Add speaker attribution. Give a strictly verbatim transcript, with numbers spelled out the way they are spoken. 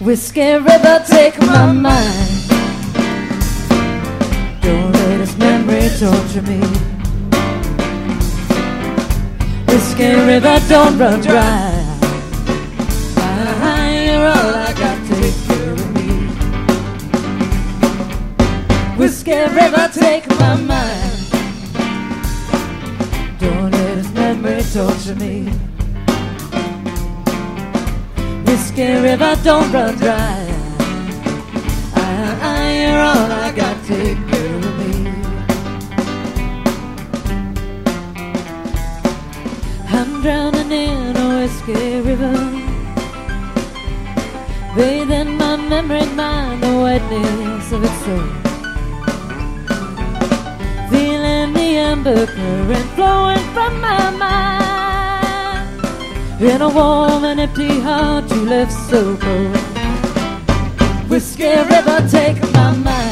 Speaker 1: Whiskey River, take my mind. Don't let this memory torture me. Whiskey River, don't run dry. Ah, you're all I got, take care of me. Whiskey River, take my mind. Don't let this memory torture me. Whiskey River, don't run dry. Ah, ah, you're all I got, take care of me. I'm drowning in a whiskey river, bathing my memory mind, the whiteness of its soul. Feeling the amber current flowing from my mind. In a warm and empty heart you left so cold. Whiskey River, take my mind.